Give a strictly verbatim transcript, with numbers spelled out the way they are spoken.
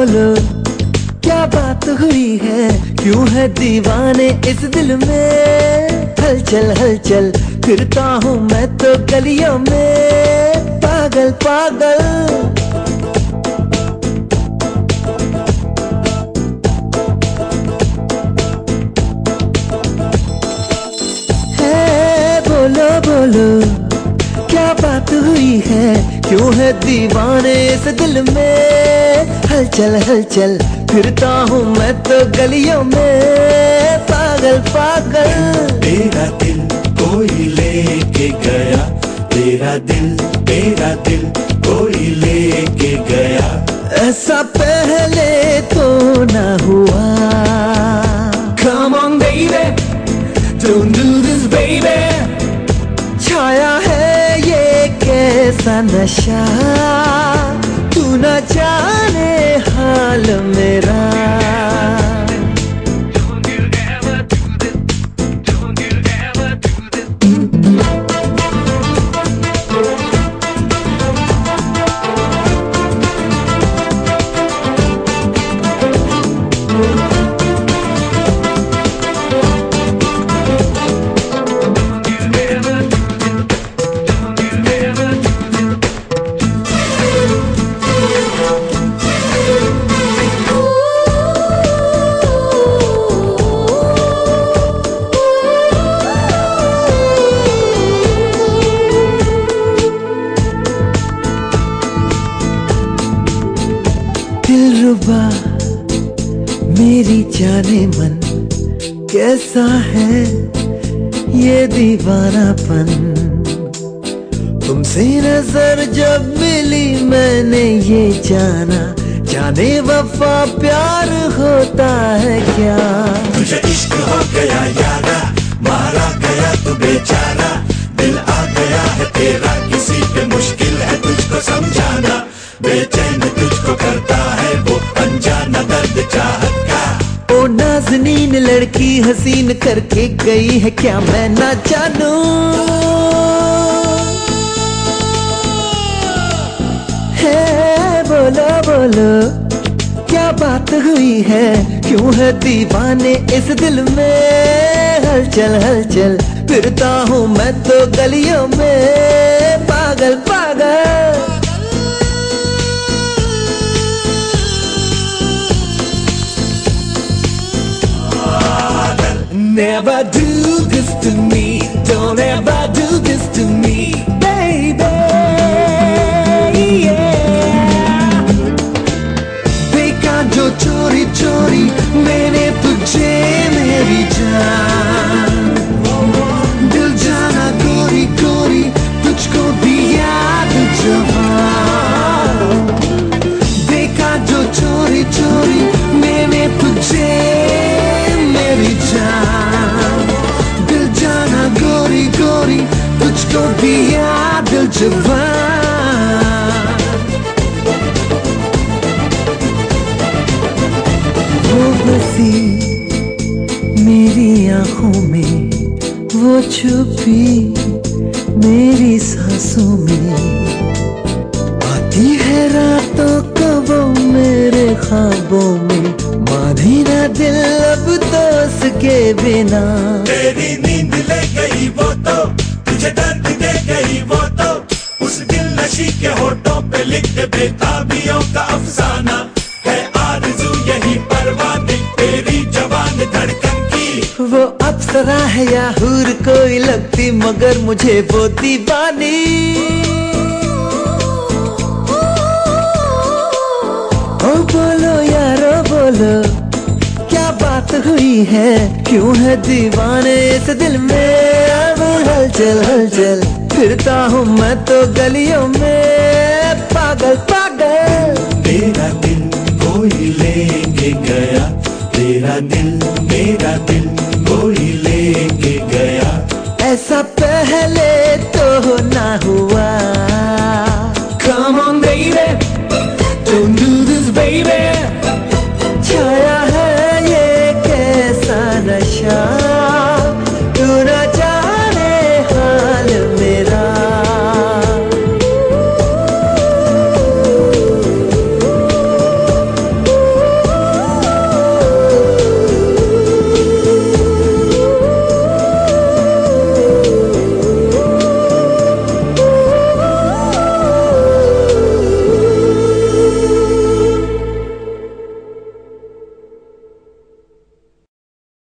बोलो क्या बात हुई है, क्यों है दीवाने इस दिल में। हलचल हलचल फिरता हूँ मैं तो गलियों में, पागल पागल। है बोलो बोलो क्या बात हुई है, क्यों है दीवाने इस दिल में। हलचल हलचल फिरता हूँ मैं तो गलियों में, पागल पागल। तेरा दिल कोई लेके गया, तेरा दिल तेरा दिल कोई लेके गया। ऐसा पहले तो ना हुआ। Come on baby, don't do this baby। छाया है ये कैसा नशा, तू न जाने हाल मेरा। दिलरुबा मेरी जाने मन, कैसा है ये दीवानापन। तुमसे नजर जब मिली मैंने ये जाना, जाने वफा प्यार होता है क्या। तुझे इश्क हो गया यारा, मारा गया तू बेचारा। दिल आ गया है तेरा, किसी पे मुश्किल है तुझको समझाना। बेचैन तुझको करता है वो अनजाना दर्द चाहत का। ओ नाज़नीन लड़की हसीन करके गई है, क्या मैं ना जानूं। है बोलो बोलो क्या बात हुई है, क्यों है दीवाने इस दिल में। हलचल हलचल फिरता हूँ मैं तो गलियों में, पागल पागल। Never do this to me, don't ever do this to me, baby, yeah। देखा जो चोरी चोरी मैंने तुझे मेरी जान, दिल जाना गोरी गोरी तुझको दिया जवान। देखा जो चोरी चोरी मैंने तुझे मेरी जान, दिल जाना गोरी गोरी तुझको दिया दिल जवान। वो बसी मेरी आंखों में, वो छुपी मेरी सांसों में, आती है रातों को वो मेरे ख्वाबों में। मानी ना दिल अब तो उसके बिना, तेरी नींद ले गई वो तो, तुझे दर्द दे गई वो तो। उस दिल नशी के होठों पे लिख दे बेताबियों का अफसाना। है आरज़ू यही परवाने तेरी जवान धड़कन की। वो अप्सरा है या हूर कोई लगती, मगर मुझे वो दीवानी। ओ बोलो यारो बोलो क्या बात हुई है, क्यों है दीवाने इस दिल में। अब हलचल हलचल फिरता हूँ मैं तो गलियों में, पागल पागल। तेरा दिल कोई लेके गया, तेरा दिल मेरा दिल कोई लेके गया। ऐसा